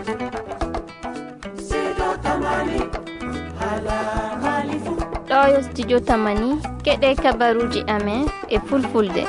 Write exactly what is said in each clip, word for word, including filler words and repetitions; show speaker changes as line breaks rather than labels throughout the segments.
ɗo yo studio tamani keɗe kabaruji amen e fulfulde.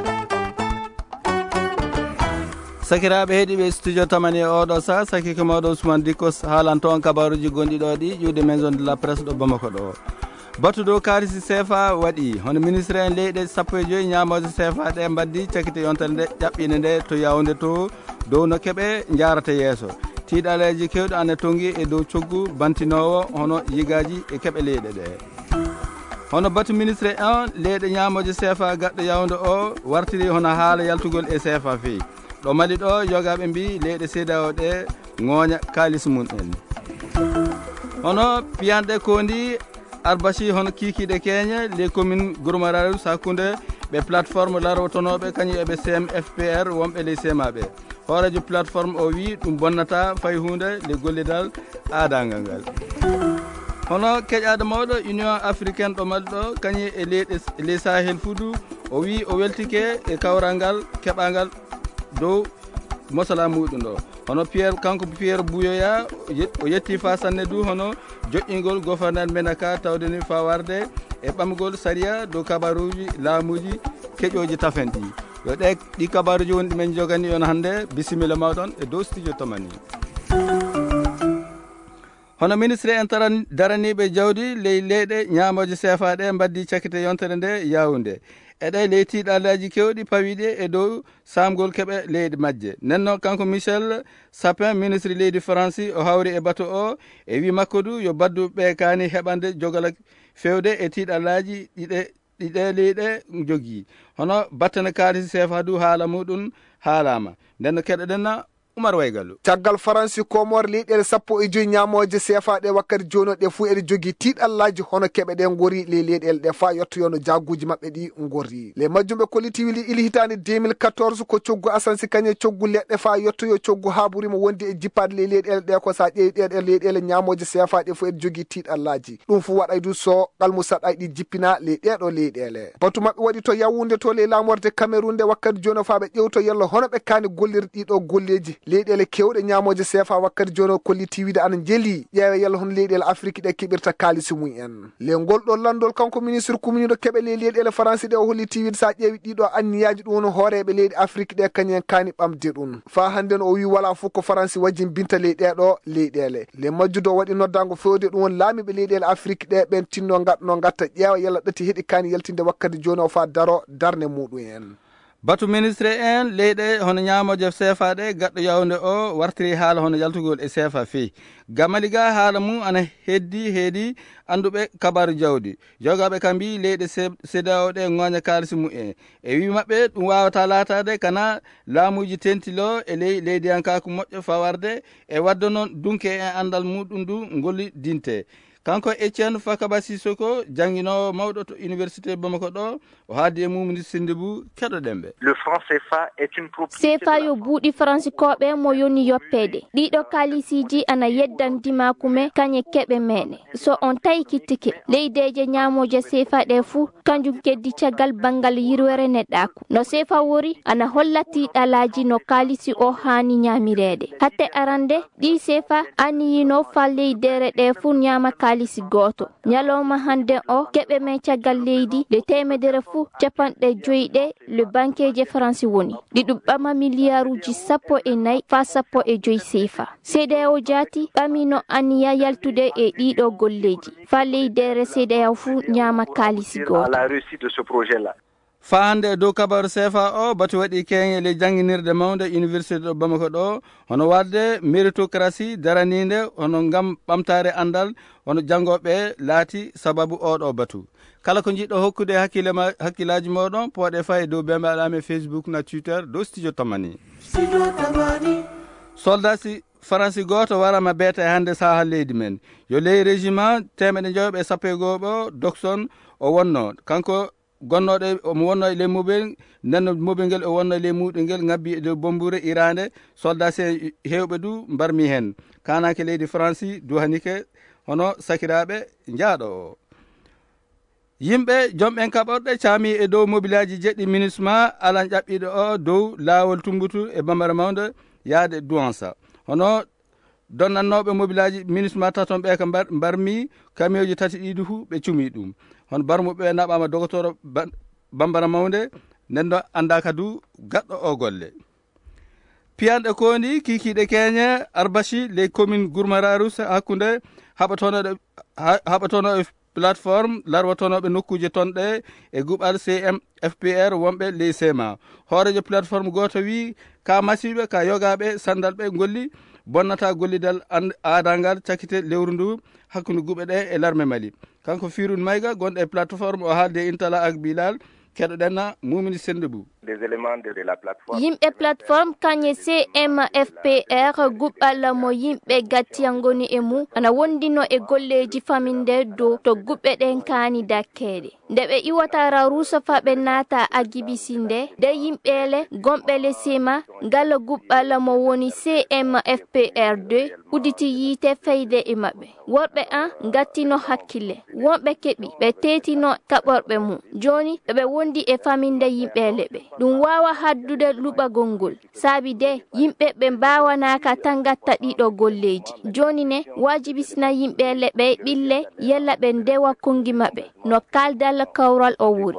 sakiraɓe heeɗiɓe studio tamani e oɗo sa saki ko mawɗo Ousmane Dikos haalanto on kabaruji gonɗi ɗo ɗi ƴiwde maison de la presse ɗo Bamako ɗo. batu dow kalisi sefa waɗi hono ministre en leyɗe sappo e joyyi ñamoje sefa ɗe mbaddi cakkite yontere nde ƴaɓɓine nde to Yaoundé to dow no keeɓe jarata yeeso. tiiɗaleji kewɗe ane tongi e dow coggu bantinowo hono yigaji e keeɓe leyɗe ɗe. hono batu ministre en leyɗe ñamoje sefa gaɗɗo Yaoundé o wartiri hono haala yaltugol e sefa fi ɗo mali ɗo yogaɓe mbi leyɗe CEDEAO ɗe ŋooña kalis mum en. hono piyanɗe kondi Arbachi hono kikiɗe keñe les communes gourmararu sakunde ɓe plateforme larotonoɓe kañum eɓe C M F P R wonɓe les sema ɓe hoorejo plateforme o wi ɗum bonnata fay hunde le gollidal aadagal ngal. hono keƴade mawɗo union africaine ɗo mali ɗo kañum e leyɗe les Sahel fuudu o wi o weltike e kawral ngal keɓagal dow mosala muɗum ɗo. hono Pierre kanko Pierre Bouyoya o yetti fa sanne du hono joƴƴingol gouverneur menaka tawdeni fa warde e ɓamgol saria dow kabaruji laamuji keƴoji tafen ɗi yo ɗe ɗi kabaruji woni ɗimen jogani on hannde bisimilla mawɗon e dow studio tamani. hono ministre en taran daraniɓe jawdi ley leyɗe ñamoje sefa ɗe mbaddi cakkite yontere nde Yaoundé eɗe ley tiiɗalaji kewɗi pawiɗe e dow samgol keɓe leydi majje. nenno kanko Michel Sapin ministre leydi France o hawri e bato o e wi makko du yo badduɓe kani heɓande jogala fewde e tiiɗalaji ɗiɗe ɗiɗe leyɗe jogui. hono battane kalisi sefa du haala muɗum haalama nenno keɗoɗenna Oumar Waygallu.
caggal faransi komore leyɗele sappo e joyi ñamoje sefa ɗe wakkati joni ɗe fuu eɗe jogui tiiɗallaji hono keɓe ɗe gori le leyɗele ɗe fa yettoyono jagguji mabɓe ɗi gori. le majjumɓe kollitiwili ili hitande deux mille quatorze ko coggu asansi kañe coggu leɗɗe fa yettoyo coggu haburima wonde e jippade le leyɗele ɗe ko sa ƴeewi ɗeɗe leyɗele ñamoje sefa ɗe fuu eɗe jogui tiiɗallaji ɗum fuu waɗay du so qalmusat ay ɗi jippina le ɗeɗo leyɗele. batu mabɓe waɗi to Yaoundé to le lamorde Cameroun nde wakkati joni fa ɓe ƴewto yello hono ɓe kani gollirde ɗiɗo golleji leyɗele kewɗe ñamoje sefa wakkati joni kollitiwide ana jeeli ƴeewe yalla hono leyɗele Afrique ɗe keɓirta kalisi mum en. le ngol ɗo landol kanko ministre commune ɗo keeɓe le leyɗele France ɗe o hollitiwide sa ƴeewi ɗiɗo anniyaji ɗum hono hooreɓe leydi Afrique ɗe kañen kani ɓamde ɗum fa hande o wi wala fof ko France wajjin binta leyɗeɗo leyɗele. le majjudo waɗi noddago fewde ɗum won laamiɓe leyɗele Afrique ɗe ɓen tinno gatno gatta ƴeewa yalla ɗati heeɗi kani yaltinde wakkati joni o fa daro darne muɗum en.
batu ministre en leyɗe hono ñamoje sefa ɗe gaɗɗo Yaoundé o wartiri haala hono yaltugol e sefa fi gamali ga haala mum ana heddi heedi anduɓe kabaru jawdi jogaɓe kambi leyɗe CEDEAO ɗe ŋoña kalisi mum en e wi mabɓe ɗum wawata latade kana laamuji tentilo e ley leydiyankako moƴƴo fawarde e wadde noon dunke en andal muɗum du golli dinte. kanko Etienne Fakaba Sissoko janginowo mawɗo to université Bamako ɗo o haadi e mumni Sindibou keɗoɗenɓe.
le franc C F A est une propriété
sefa yo buuɗi francikoɓe mo yoni yoppede ɗiɗo kalisiji ana yeddandima kume kañe keɓe mene so on tawi kittike leydeje ñamoje sefa ɗe fuu kanjum keddi caggal bangal yirwere neɗɗaku no sefa wori ana holla tiiɗalaji no kalisi o hani ñamirede hatte arande ɗi sefa aniyino fa leydere ɗe fuu ñama kalisi goto ñalawma hande o keɓe men caggal leydi le temedere fuu capanɗe joyɗe le banqueje France woni ɗiɗum ɓama milliarduji sappo e nayyi fa sappo e joyi sefa. CEDEAO jaati ɓamino aniya yaltude e ɗiɗo golleji fa leydere CEDEAO fuu ñama kalisi goto.
fa hande e dow kabaru sefa o batu waɗi keŋe le jangguinirde mawde université ɗo Bamako ɗo hono wadde méritocratie daraninde hono gam ɓamtare andal hono janggoɓe laati sababu oɗo batu. kala ko jiɗɗo hokkude hakkille ma hakkillaji moɗon pooɗe fa e dow bembaɗame Facebook na Twitter dow studio tamani. soldasi faransi goto warama beeta e hande saha leydi men yo ley régiment temeɗe jewɓe e sappo e goho Dokson o wonno kanko gonnoɗe omo wonno e ley mobil nenno mobil ngel o wonno e ley muɗu ngel ngabbi e dow bombure irande soldat se hewɓe du mbarmi hen kanake leydi France duhanike hono sakiraɓe jaaɗo o. yimɓe jomɓen kaɓorɗe caami e dow mobilaji jeɗɗi MINUSMA alan ƴaɓɓiɗo o dow laawol tumbutu e bambara mawde yaade Douança hono donnannoɓe mobilaji ministre ma taton ɓe ka mbarmi kamioji tati ɗiɗi fu ɓe cumi ɗum hon barmuɓe naɓama dogotoro bambara mawde nden ɗo anda kadu gaɗɗo o golle piyanɗe koni kikiɗe keñe arbachi les communes gourmararus hakkude haɓatonoɗe haɓatonoɓe plateforme larwatonoɓe nokkuje tonɗe e guɓal C M F P R wonɓe les sema hoorejo plateforme goto wi ka masiɓe ka yogaɓe sandalɓe golli bonnata gollidal adangal cakkite lewru ndu hakkude guɓe ɗe e larme Mali kanko Firun Mayga gonɗo e plateforme o haalde intala ak bilal keɗoɗenna mumini sendebou
des éléments de, de la plateforme
yimɓe plateforme kañe C M F P R guɓɓal mo yimɓe gattiyangoni e mum ana wondino e golleji faminde dow to guɓɓe ɗen kaani dakkeɗe nde ɓe iwatara rusofa ɓe naata agibisinde nde yimɓele gonɓele sema ngala guɓɓal mo woni C M F P R deux udditi yiite feyde e maɓɓe worɓe an gattino hakkille wonɓe keɓi ɓe tetino kaɓorɓe mum joni ɓe wondi e faminde yimɓele ɓe ɗum wawa haddude luɓagol ngol saabi de yimɓe ɓe mbawanaka tan gatta ɗiɗo golleji joni ne wajibisina yimɓele ɓe ɓille yella ɓe ndewa kongi maɓɓe no kaldal kawral o wuri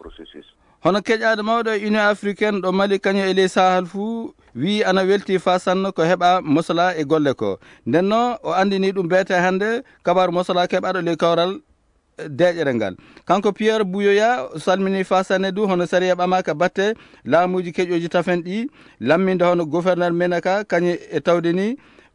hono keƴade mawɗo e union africaine ɗo Mali kañum e ley sahal fuu wi ana welti fa sanno ko heɓa mosala e golle ko ndenno o andini ɗum beete hande kabaru mosala keɓaɗo ley kawral deƴere ngal kanko Pierre Bouyoya salmini fasane du hono sariya ɓamaka batte laamuji keƴoji tafen ɗi lamminde hono gouverneur menaka kañum e tawde ni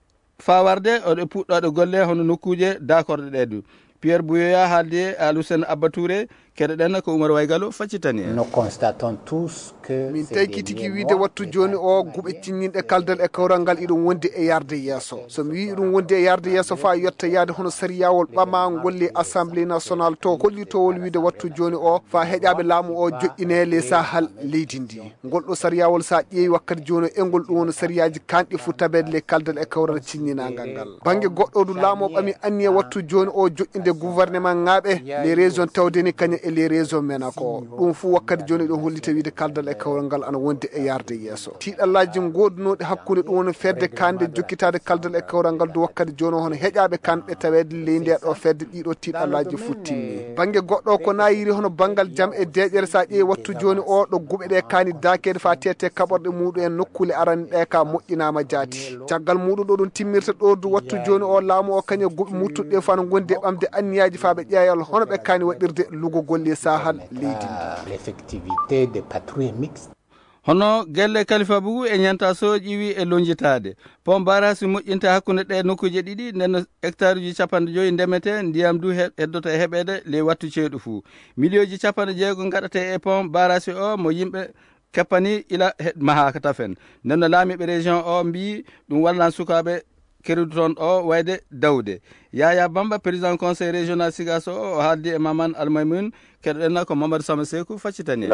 fawarde oɗo puɗɗoɗe golle hono nokkuje dakorde ɗe du Pierre Bouyoya haaldi e Alusen Abba Touré keɗoɗen ko Oumar Waygalo faccitani en
nous constatons tous que
min tawi tigi wiide wattu joni o guɓe cinñinɗe kaldal e kawral ngal iɗum wondi e yarde yesso somi wi iɗum wondi e yarde yesso fa yetta yaade hono sariyawol ɓama golli assemblée nationale to hollitowol wiide wattu joni o fa heƴaɓe laamu o joƴƴinele sahal leydi ndi ngol ɗo sariyawol sa ƴeewi wakkati joni e ngol ɗum woni sariyaji kanɗi fu tabede le kaldal e kawral cinñinagal ngal banggue goɗɗo du laamu o ɓami anniye wattu joni o joƴƴinde gouvernement ŋaaɓe les régions tawdeni kañum e les régions mena ko ɗum fu wakkati joni ɗon hollita wiide kaldal e kawral ngal ana wondi e yarde yesso tiɗallaji godunoɗe hakkude ɗum woni fedde kande jokkitade kaldal e kawral ngal do wakkati joni hono heƴaɓe kanɓe tawede ley nde ɗo fedde ɗiɗo tiɗallaji futtinni banggue goɗɗo ko nayiri hono banggal jaam e deƴere sa ƴeewi wattu joni o ɗo guɓe ɗe kaani dakede fa tete kaɓorɗe muɗum en nokkule arani ɗe ka moƴƴinama jaati caggal muɗum ɗo ɗum timmirta ɗo du wattu joni o laamu o kañum guɓe muttuɗe fa no gondi e ɓamde anniyaji fa ɓe ƴeeyal hono ɓe kaani waɗirde lugogol le sahal leydi
l'effectivité des patrouilles mixtes
hono gelle Khalifa Bougou e ñanta so ƴiwi e lonjitade pom barasi moƴƴinta hakkude ɗe nokkuje ɗiɗi nden hectare uji capanɗe joyi ndemete ndiyam du heddoto e heɓede ley wattu ceeɗu fuu millioji capanɗe jeegom gaɗate e pom barasi o mo yimɓe keppani ila mahaka tafen nden no laamiɓe région o mbi ɗum wallan sukaɓe kerudu toon o wayde dawde Yaya Bamba président conseil régional Sigasso o haaldi e Maman Almaymoun keɗoɗenna ko Mamadou Sama Sekou faccitani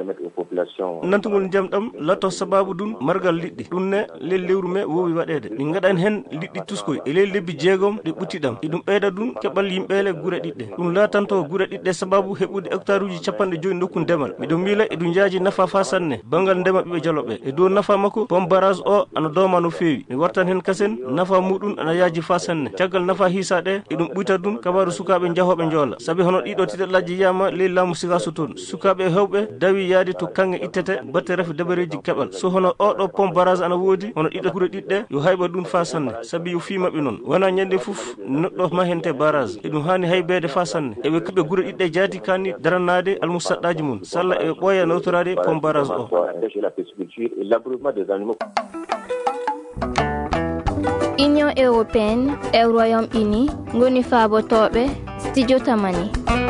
nantugol jam ɗam latto sababu ɗum margal liɗɗi ɗum ne ley lewru me wowi waɗede min gaɗani hen liɗɗi tuskoy e ley lebbi jeegom ɗe ɓutti ɗam e ɗum ɓeyda ɗum keɓal yimɓele guure ɗiɗɗe ɗum latanto guure ɗiɗɗe sababu heɓude hectare uji capanɗe joyi nokku ndemal miɗo miila eɗum jaaji nafa fa sanne banggal ndema ɓiɓe jaloɓe e dow nafa makko pom barrage o ana dooma no feewi mi wartan hen kasen nafa muɗum ana yaaji fa sanne caggal nafa hisa ɗe eɗum ɓuyta ɗum kabaru sukaɓe jahoɓe joola saabi hono ɗiɗo tiɗallaji yiyama ley laamu Sigasso toon sukaɓe hewɓe dawi yaade to kange ittete batte ref dabareji keɓal so hono oɗo pom barrage ana woodi hono ɗiɗo guure ɗiɗɗe yo hayɓa ɗum fa sanne saabi yo fimaɓe noon wona ñande foof neɗɗo mahente barrage eɗum hani haybede fa sanne eɓe keɓe guure ɗiɗɗe jaati kanni darannade almusaɗɗaji mum salla eɓe ɓooya nawtorade pom barrage o
Union européenne e Royaume-Uni ngoni faabotoɓe studio tamani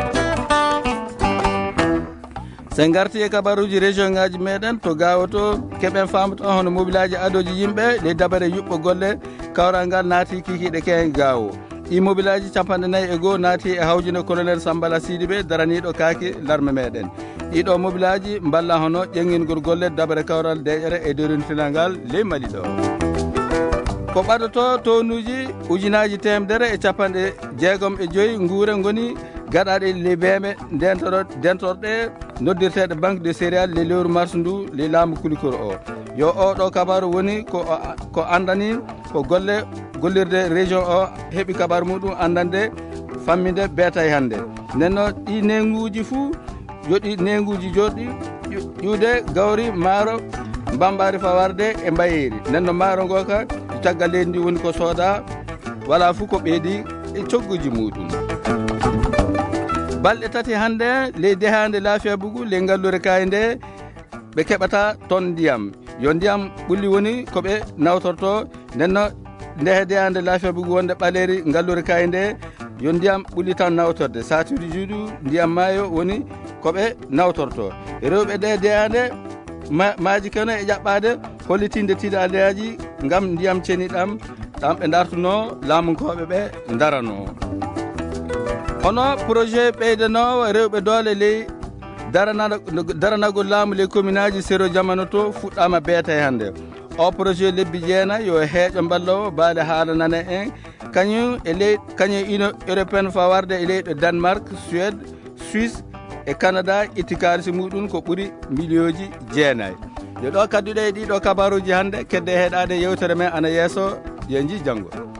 sen garti e kabaruji région ngaji meɗen to gawoto keɓen famata hono mobilaji adoji yimɓe ley dabare yuɓɓo golle kawral ngal naati kikiɗe keen gawo ɗi mobilaji capanɗe nayyi e goho naati e hawjine colonel Sambala Sidibé daraniɗo kaaki larme meɗen ɗiɗo mobilaji mballa hono ƴeŋngingol golle dabare kawral deƴere e derintinal ngal ley Mali ɗo ko ɓaɗoto tonuji ujunaji temedere e capanɗe jeegom e joyyi guure goni gaɗaɗe ley beeme dentoro dentorɗe noddirteɗe banque de céréal ley lewru mars ndu ley laamu kulikoro o yo oɗo kabaru woni ko ko andani ko golle gollirde région o heeɓi kabar muɗum andande famminde beetay hannde nenno ɗi nenguji fuu yoɗi nenguji joɗɗi ƴuude gawri maaro mbambari fawarde e mbayeri nenno maaro ngo ka caggal leydi ndi woni ko sooda wala fuu ko ɓeeɗi e cogguji muɗum balɗe tati hannde ley dehande laafiya bugu ley ngallure kaye nde ɓe keɓata ton ndiyam yo ndiyam ɓulli woni koɓe nawtorto nenno ndehe dehande laafiya bugu wonde ɓaleri ngallure kaye nde yo ndiyam ɓulli tan nawtorde satuji juuɗu ndiyam maayo woni koɓe nawtorto rewɓe ɗe dehande ma, maaji kene e ƴaɓɓade hollitinde tiɗadeyaji gam ndiyam ceniɗam ɗam ɓe dartuno laamunkoɓe ɓe darano hono projet ɓeydanowo rewɓe doole ley daranagol laamu ley commune aji séro jamano to fuɗɗama beetay hannde o projet lebbi jeenayi yo heeƴo ballowo baale haala nana en kañum e ley kañum union européenne fawarde e leyɗo danemark suède suisse e canada itti kalisi muɗum ko ɓuuri million ji jeenayi yo ɗo kadduɗe e ɗiɗo kabaruji hannde kedde heeɗade yewtere men ana yeeso yo jii janggo